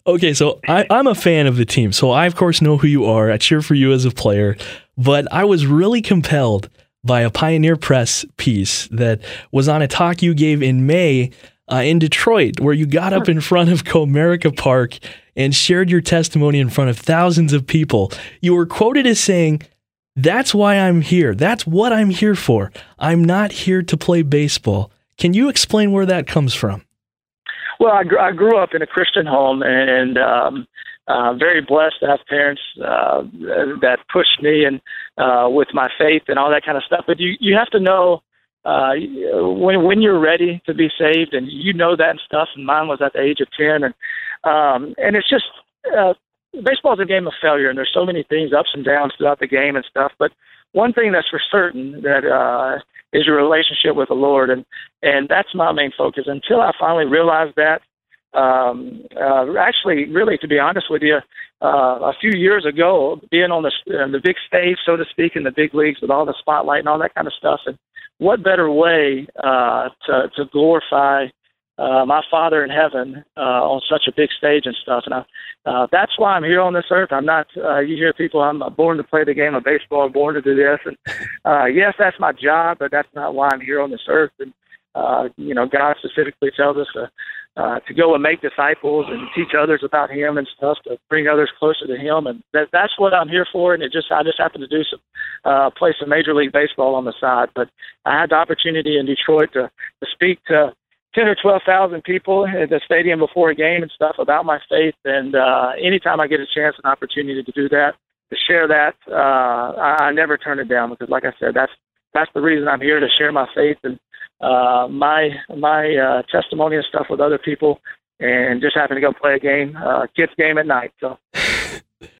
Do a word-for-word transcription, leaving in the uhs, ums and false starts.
Okay, so I, I'm a fan of the team, so I, of course, know who you are. I cheer for you as a player, but I was really compelled by a Pioneer Press piece that was on a talk you gave in May uh, in Detroit, where you got up in front of Comerica Park and shared your testimony in front of thousands of people. You were quoted as saying, "That's why I'm here. That's what I'm here for. I'm not here to play baseball." Can you explain where that comes from? Well, I, gr- I grew up in a Christian home, and um, uh, very blessed to have parents uh, that pushed me and uh, with my faith and all that kind of stuff. But you, you have to know uh, when when you're ready to be saved, and you know that and stuff. And mine was at the age of ten, and um, and it's just uh, baseball is a game of failure, and there's so many things, ups and downs throughout the game and stuff. But one thing that's for certain that uh, is your relationship with the Lord, and and that's my main focus. Until I finally realized that, um, uh, actually, really, to be honest with you, uh, a few years ago, being on the uh, the big stage, so to speak, in the big leagues with all the spotlight and all that kind of stuff, and what better way uh, to to glorify uh, my Father in heaven uh, on such a big stage and stuff. And I, uh, that's why I'm here on this earth. I'm not, uh, you hear people, I'm born to play the game of baseball, born to do this. And uh, yes, that's my job, but that's not why I'm here on this earth. And, uh, you know, God specifically tells us to, uh, to go and make disciples and teach others about him and stuff, to bring others closer to him. And that, that's what I'm here for. And it just, I just happen to do some, uh, play some Major League Baseball on the side. But I had the opportunity in Detroit to, to speak to ten or twelve thousand people at the stadium before a game and stuff about my faith. And uh, anytime I get a chance, an opportunity to do that, to share that, uh, I, I never turn it down, because, like I said, that's that's the reason I'm here, to share my faith and uh, my my uh, testimony and stuff with other people, and just happen to go play a game, uh, kids game at night. So